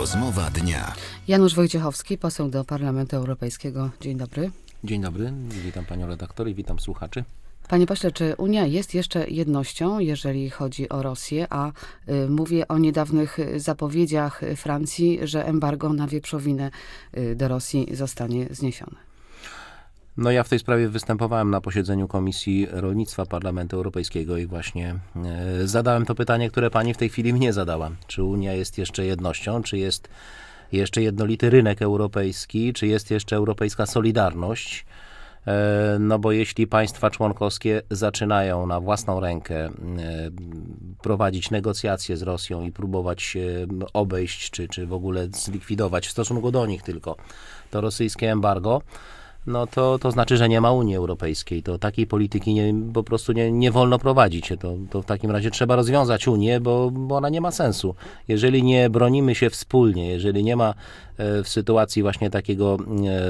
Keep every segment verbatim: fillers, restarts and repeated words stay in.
Rozmowa dnia. Janusz Wojciechowski, poseł do Parlamentu Europejskiego. Dzień dobry. Dzień dobry, witam panią redaktor i witam słuchaczy. Panie pośle, czy Unia jest jeszcze jednością, jeżeli chodzi o Rosję, a y, mówię o niedawnych zapowiedziach Francji, że embargo na wieprzowinę y, do Rosji zostanie zniesione? No ja w tej sprawie występowałem na posiedzeniu Komisji Rolnictwa Parlamentu Europejskiego i właśnie e, zadałem to pytanie, które pani w tej chwili mnie zadała. Czy Unia jest jeszcze jednością, czy jest jeszcze jednolity rynek europejski, czy jest jeszcze europejska solidarność? E, no bo jeśli państwa członkowskie zaczynają na własną rękę e, prowadzić negocjacje z Rosją i próbować e, obejść, czy, czy w ogóle zlikwidować w stosunku do nich tylko to rosyjskie embargo, no to, to znaczy, że nie ma Unii Europejskiej. To takiej polityki nie, po prostu nie, nie wolno prowadzić. To, to w takim razie trzeba rozwiązać Unię, bo, bo ona nie ma sensu. Jeżeli nie bronimy się wspólnie, jeżeli nie ma e, w sytuacji właśnie takiego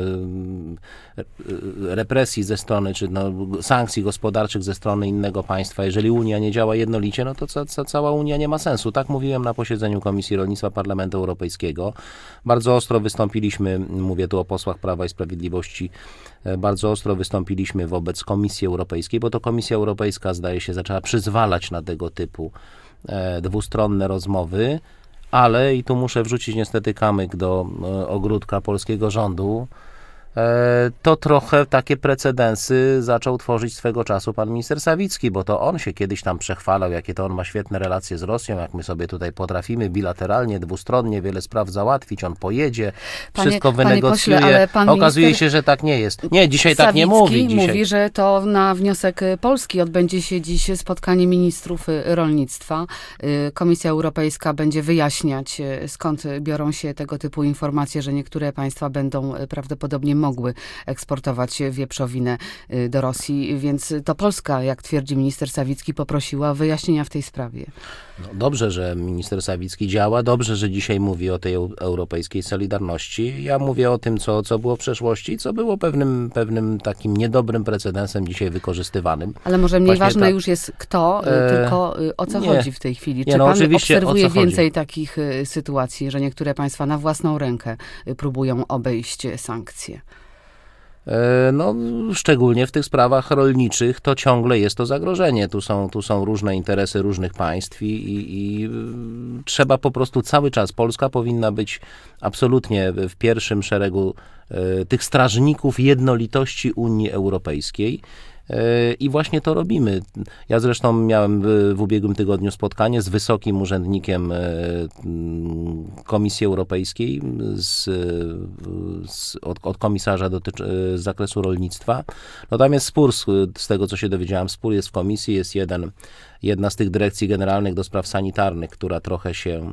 e, represji ze strony, czy no, sankcji gospodarczych ze strony innego państwa, jeżeli Unia nie działa jednolicie, no to ca, ca, cała Unia nie ma sensu. Tak mówiłem na posiedzeniu Komisji Rolnictwa Parlamentu Europejskiego. Bardzo ostro wystąpiliśmy, mówię tu o posłach Prawa i Sprawiedliwości, bardzo ostro wystąpiliśmy wobec Komisji Europejskiej, bo to Komisja Europejska, zdaje się, zaczęła przyzwalać na tego typu e, dwustronne rozmowy, ale i tu muszę wrzucić niestety kamyk do e, ogródka polskiego rządu. E, to trochę takie precedensy zaczął tworzyć swego czasu pan minister Sawicki, bo to on się kiedyś tam przechwalał, jakie to on ma świetne relacje z Rosją, jak my sobie tutaj potrafimy bilateralnie, dwustronnie wiele spraw załatwić, on pojedzie, panie, wszystko wynegocjuje. Pośle, ale pan Okazuje się, że tak nie jest. Nie, dzisiaj Sawicki tak nie mówi. Dzisiaj mówi, że to na wniosek Polski odbędzie się dziś spotkanie ministrów rolnictwa. Komisja Europejska będzie wyjaśniać, skąd biorą się tego typu informacje, że niektóre państwa będą prawdopodobnie mogły eksportować wieprzowinę do Rosji, więc to Polska, jak twierdzi minister Sawicki, poprosiła o wyjaśnienia w tej sprawie. No dobrze, że minister Sawicki działa, dobrze, że dzisiaj mówi o tej europejskiej solidarności. Ja mówię o tym, co, co było w przeszłości i co było pewnym, pewnym takim niedobrym precedensem dzisiaj wykorzystywanym. Ale może mniej Właśnie ważne ta, już jest kto, e, tylko o co nie, chodzi w tej chwili. Czy nie, no pan oczywiście, obserwuje więcej chodzi? takich sytuacji, że niektóre państwa na własną rękę próbują obejść sankcje? No, szczególnie w tych sprawach rolniczych to ciągle jest to zagrożenie. Tu są, tu są różne interesy różnych państw i, i, i trzeba po prostu cały czas, Polska powinna być absolutnie w pierwszym szeregu e, tych strażników jednolitości Unii Europejskiej. I właśnie to robimy. Ja zresztą miałem w ubiegłym tygodniu spotkanie z wysokim urzędnikiem Komisji Europejskiej, z, z, od, od komisarza dotyczy, z zakresu rolnictwa. No tam jest spór, z, z tego co się dowiedziałem, spór jest w komisji, jest jeden, jedna z tych dyrekcji generalnych do spraw sanitarnych, która trochę się,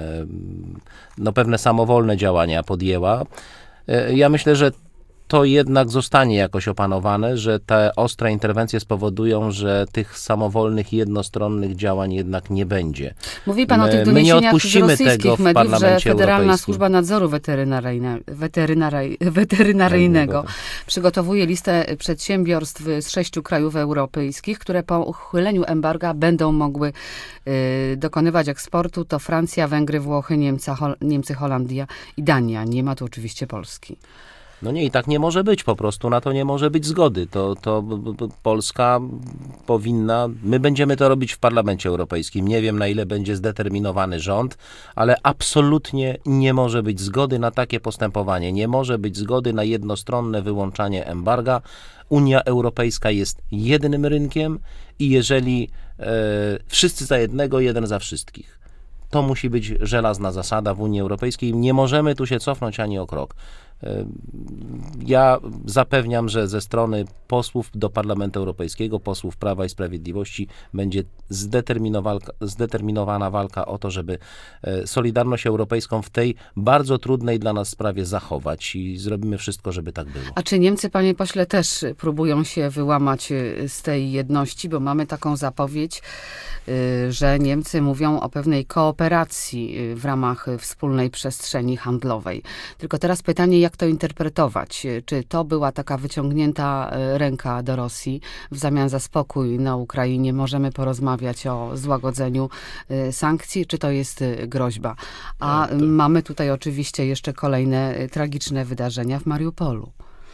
no pewne samowolne działania podjęła. Ja myślę, że to jednak zostanie jakoś opanowane, że te ostre interwencje spowodują, że tych samowolnych, jednostronnych działań jednak nie będzie. Mówi pan my, o tych doniesieniach z rosyjskich mediów, że Federalna Służba Nadzoru Weterynaryjne, weterynary, Weterynaryjnego przygotowuje listę przedsiębiorstw z sześciu krajów europejskich, które po uchyleniu embarga będą mogły y, dokonywać eksportu. To Francja, Węgry, Włochy, Niemca, Hol- Niemcy, Holandia i Dania. Nie ma tu oczywiście Polski. No nie, i tak nie może być, po prostu na to nie może być zgody. To, to Polska powinna, my będziemy to robić w Parlamencie Europejskim. Nie wiem, na ile będzie zdeterminowany rząd, ale absolutnie nie może być zgody na takie postępowanie. Nie może być zgody na jednostronne wyłączanie embarga. Unia Europejska jest jednym rynkiem i jeżeli e, wszyscy za jednego, jeden za wszystkich. To musi być żelazna zasada w Unii Europejskiej. Nie możemy tu się cofnąć ani o krok. Ja zapewniam, że ze strony posłów do Parlamentu Europejskiego, posłów Prawa i Sprawiedliwości będzie zdeterminowana walka o to, żeby Solidarność Europejską w tej bardzo trudnej dla nas sprawie zachować i zrobimy wszystko, żeby tak było. A czy Niemcy, panie pośle, też próbują się wyłamać z tej jedności, bo mamy taką zapowiedź, że Niemcy mówią o pewnej kooperacji w ramach wspólnej przestrzeni handlowej. Tylko teraz pytanie, jak to interpretować? Czy to była taka wyciągnięta ręka do Rosji w zamian za spokój na Ukrainie? Możemy porozmawiać o złagodzeniu sankcji, czy to jest groźba? A to... mamy tutaj oczywiście jeszcze kolejne tragiczne wydarzenia w Mariupolu.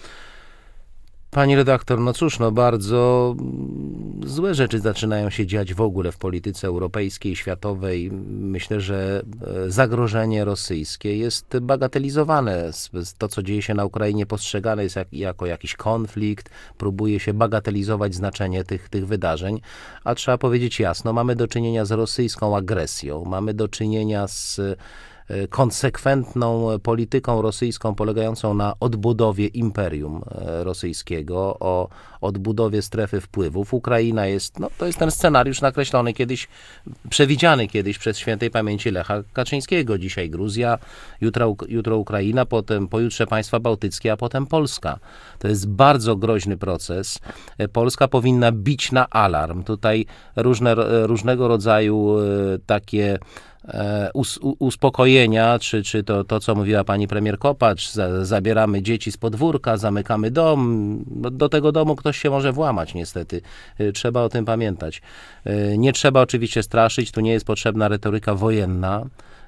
Pani redaktor, no cóż, no bardzo złe rzeczy zaczynają się dziać w ogóle w polityce europejskiej, światowej. Myślę, że zagrożenie rosyjskie jest bagatelizowane. To, co dzieje się na Ukrainie, postrzegane jest jak, jako jakiś konflikt. Próbuje się bagatelizować znaczenie tych, tych wydarzeń. A trzeba powiedzieć jasno, mamy do czynienia z rosyjską agresją. Mamy do czynienia z konsekwentną polityką rosyjską polegającą na odbudowie imperium rosyjskiego, o odbudowie strefy wpływów. Ukraina jest, no to jest ten scenariusz nakreślony kiedyś, przewidziany kiedyś przez świętej pamięci Lecha Kaczyńskiego. Dzisiaj Gruzja, jutro, jutro Ukraina, potem pojutrze państwa bałtyckie, a potem Polska. To jest bardzo groźny proces. Polska powinna bić na alarm. Tutaj różne, różnego rodzaju takie Us, uspokojenia, czy, czy to, to, co mówiła pani premier Kopacz, za, zabieramy dzieci z podwórka, zamykamy dom. Do tego domu ktoś się może włamać, niestety. Trzeba o tym pamiętać. Nie trzeba oczywiście straszyć, tu nie jest potrzebna retoryka wojenna,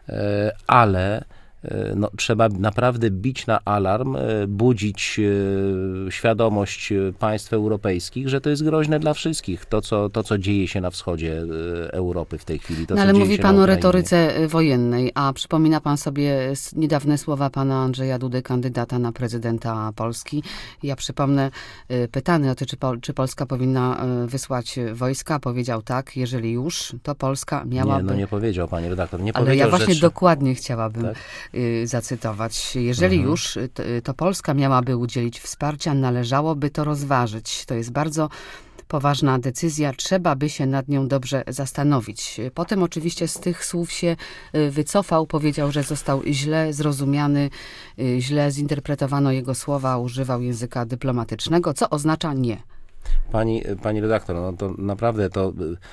ale no, trzeba naprawdę bić na alarm, budzić świadomość państw europejskich, że to jest groźne dla wszystkich, to co, to, co dzieje się na wschodzie Europy w tej chwili. To, no, ale mówi pan o retoryce wojennej, a przypomina pan sobie niedawne słowa pana Andrzeja Dudy, kandydata na prezydenta Polski. Ja przypomnę, pytany o to, czy, Pol- czy Polska powinna wysłać wojska, powiedział tak, jeżeli już, to Polska miałaby... Nie, no nie powiedział pani redaktor, nie ale powiedział, ja właśnie że... dokładnie chciałabym... Tak? zacytować. Jeżeli Mhm. już, to, to Polska miałaby udzielić wsparcia, należałoby to rozważyć. To jest bardzo poważna decyzja, trzeba by się nad nią dobrze zastanowić. Potem oczywiście z tych słów się wycofał, powiedział, że został źle zrozumiany, źle zinterpretowano jego słowa, używał języka dyplomatycznego, co oznacza nie. Pani, pani redaktor, no to naprawdę to...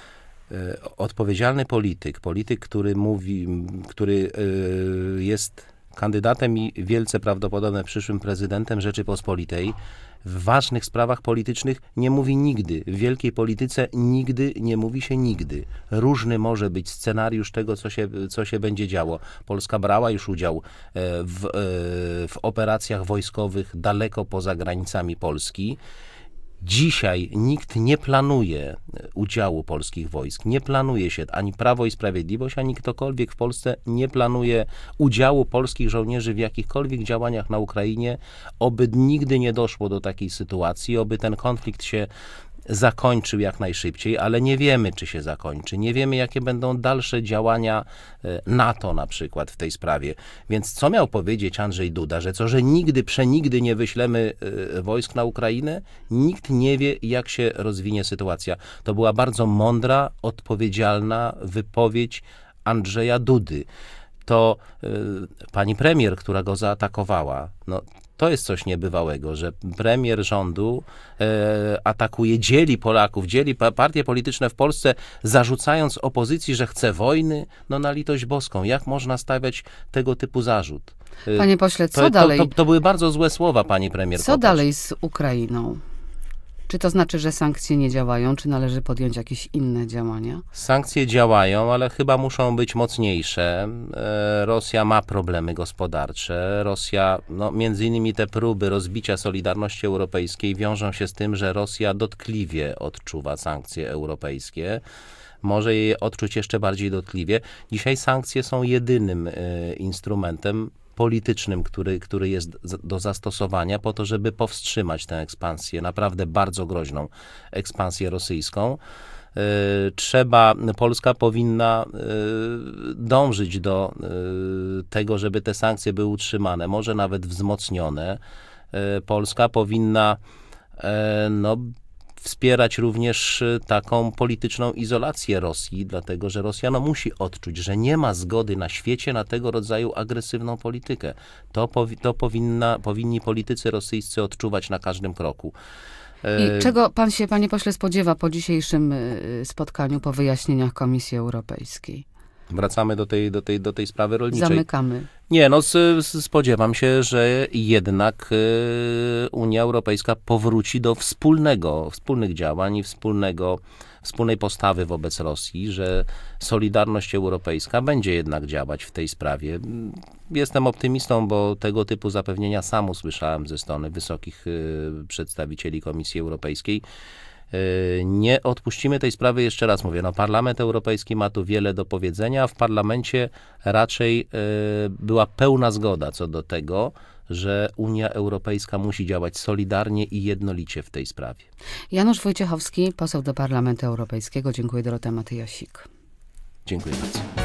Odpowiedzialny polityk, polityk, który mówi, który jest kandydatem i wielce prawdopodobnie przyszłym prezydentem Rzeczypospolitej, w ważnych sprawach politycznych nie mówi nigdy. W wielkiej polityce nigdy nie mówi się nigdy. Różny może być scenariusz tego, co się, co się będzie działo. Polska brała już udział w, w operacjach wojskowych daleko poza granicami Polski. Dzisiaj nikt nie planuje udziału polskich wojsk, nie planuje się, ani Prawo i Sprawiedliwość, ani ktokolwiek w Polsce nie planuje udziału polskich żołnierzy w jakichkolwiek działaniach na Ukrainie, oby nigdy nie doszło do takiej sytuacji, oby ten konflikt się zakończył jak najszybciej, ale nie wiemy, czy się zakończy. Nie wiemy, jakie będą dalsze działania NATO na przykład w tej sprawie. Więc co miał powiedzieć Andrzej Duda, że co, że nigdy, przenigdy nie wyślemy wojsk na Ukrainę? Nikt nie wie, jak się rozwinie sytuacja. To była bardzo mądra, odpowiedzialna wypowiedź Andrzeja Dudy. To y, pani premier, która go zaatakowała, no to jest coś niebywałego, że premier rządu e, atakuje, dzieli Polaków, dzieli partie polityczne w Polsce, zarzucając opozycji, że chce wojny. No na litość boską, jak można stawiać tego typu zarzut? Panie pośle, co to, dalej? To, to, to były bardzo złe słowa pani premier. Co Kopacz. dalej z Ukrainą? Czy to znaczy, że sankcje nie działają, czy należy podjąć jakieś inne działania? Sankcje działają, ale chyba muszą być mocniejsze. Rosja ma problemy gospodarcze. Rosja, no między innymi te próby rozbicia Solidarności Europejskiej wiążą się z tym, że Rosja dotkliwie odczuwa sankcje europejskie. Może je odczuć jeszcze bardziej dotkliwie. Dzisiaj sankcje są jedynym instrumentem politycznym, który, który jest do zastosowania po to, żeby powstrzymać tę ekspansję, naprawdę bardzo groźną ekspansję rosyjską. Trzeba, Polska powinna dążyć do tego, żeby te sankcje były utrzymane, może nawet wzmocnione. Polska powinna no, wspierać również taką polityczną izolację Rosji, dlatego że Rosja no, musi odczuć, że nie ma zgody na świecie na tego rodzaju agresywną politykę. To, powi- to powinna, powinni politycy rosyjscy odczuwać na każdym kroku. I czego pan się, panie pośle, spodziewa po dzisiejszym spotkaniu, po wyjaśnieniach Komisji Europejskiej? Wracamy do tej, do tej, do tej sprawy rolniczej. Zamykamy. Nie, no s, s, spodziewam się, że jednak y, Unia Europejska powróci do wspólnego, wspólnych działań i wspólnego, wspólnej postawy wobec Rosji, że Solidarność Europejska będzie jednak działać w tej sprawie. Jestem optymistą, bo tego typu zapewnienia sam usłyszałem ze strony wysokich y, przedstawicieli Komisji Europejskiej. Nie odpuścimy tej sprawy, jeszcze raz mówię, no Parlament Europejski ma tu wiele do powiedzenia, w Parlamencie raczej była pełna zgoda co do tego, że Unia Europejska musi działać solidarnie i jednolicie w tej sprawie. Janusz Wojciechowski, poseł do Parlamentu Europejskiego. Dziękuję. Dorota Matyjasik. Dziękuję bardzo.